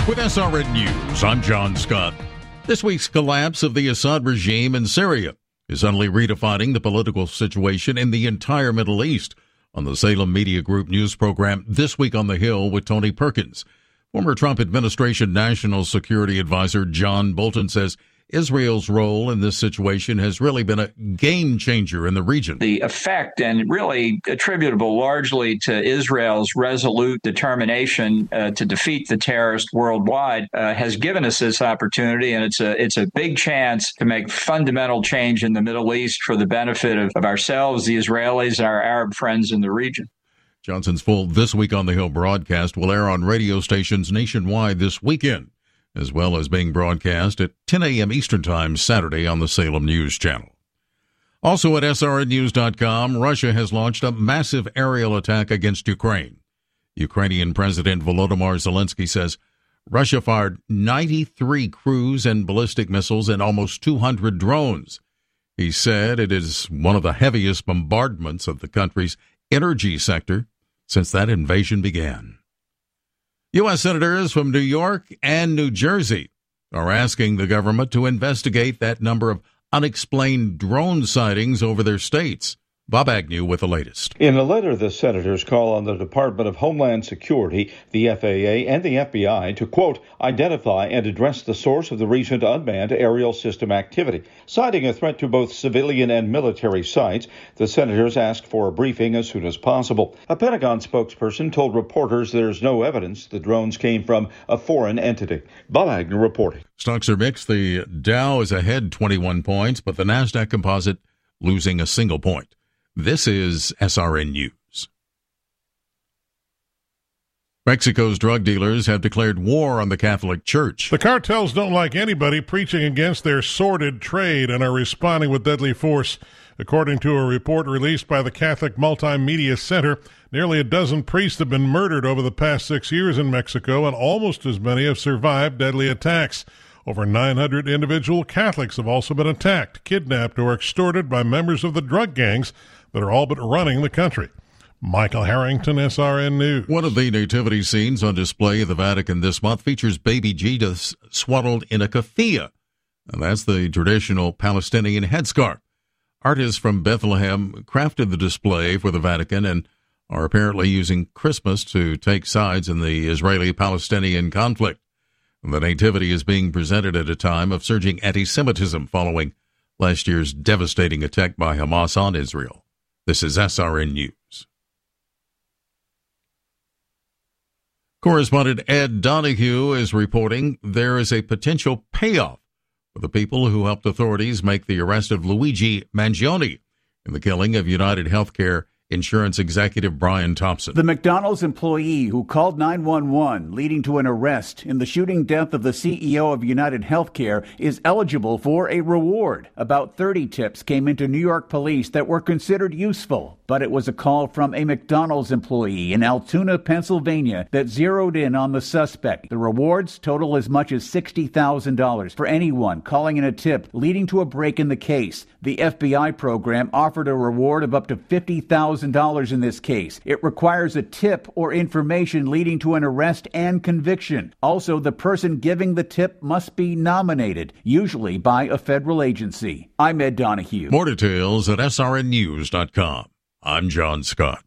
With SRN News, I'm John Scott. This week's collapse of the Assad regime in Syria is suddenly redefining the political situation in the entire Middle East. On the Salem Media Group news program, This Week on the Hill with Tony Perkins, former Trump administration National Security Advisor John Bolton says Israel's role in this situation has really been a game changer in the region. The effect, and really attributable largely to Israel's resolute determination to defeat the terrorists worldwide, has given us this opportunity, and it's a big chance to make fundamental change in the Middle East for the benefit of ourselves, the Israelis, and our Arab friends in the region. Johnson's full This Week on the Hill broadcast will air on radio stations nationwide this weekend, as well as being broadcast at 10 a.m. Eastern Time Saturday on the Salem News Channel. Also at srnnews.com, Russia has launched a massive aerial attack against Ukraine. Ukrainian President Volodymyr Zelensky says Russia fired 93 cruise and ballistic missiles and almost 200 drones. He said it is one of the heaviest bombardments of the country's energy sector since that invasion began. U.S. senators from New York and New Jersey are asking the government to investigate that number of unexplained drone sightings over their states. Bob Agnew with the latest. In a letter, the senators call on the Department of Homeland Security, the FAA, and the FBI to, quote, identify and address the source of the recent unmanned aerial system activity. Citing a threat to both civilian and military sites, the senators asked for a briefing as soon as possible. A Pentagon spokesperson told reporters there's no evidence the drones came from a foreign entity. Bob Agnew reporting. Stocks are mixed. The Dow is ahead 21 points, but the NASDAQ composite losing a single point. This is SRN News. Mexico's drug dealers have declared war on the Catholic Church. The cartels don't like anybody preaching against their sordid trade and are responding with deadly force. According to a report released by the Catholic Multimedia Center, nearly a dozen priests have been murdered over the past 6 years in Mexico, and almost as many have survived deadly attacks. Over 900 individual Catholics have also been attacked, kidnapped, or extorted by members of the drug gangs that are all but running the country. Michael Harrington, SRN News. One of the nativity scenes on display at the Vatican this month features baby Jesus swaddled in a keffiyeh. And that's the traditional Palestinian headscarf. Artists from Bethlehem crafted the display for the Vatican and are apparently using Christmas to take sides in the Israeli-Palestinian conflict. The nativity is being presented at a time of surging anti-Semitism following last year's devastating attack by Hamas on Israel. This is SRN News. Correspondent Ed Donahue is reporting there is a potential payoff for the people who helped authorities make the arrest of Luigi Mangione in the killing of United Healthcare Insurance executive Brian Thompson. The McDonald's employee who called 911, leading to an arrest in the shooting death of the CEO of United Healthcare, is eligible for a reward. About 30 tips came into New York police that were considered useful, but it was a call from a McDonald's employee in Altoona, Pennsylvania, that zeroed in on the suspect. The rewards total as much as $60,000 for anyone calling in a tip leading to a break in the case. The FBI program offered a reward of up to $50,000 in this case. It requires a tip or information leading to an arrest and conviction. Also, the person giving the tip must be nominated, usually by a federal agency. I'm Ed Donahue. More details at srnnews.com. I'm John Scott.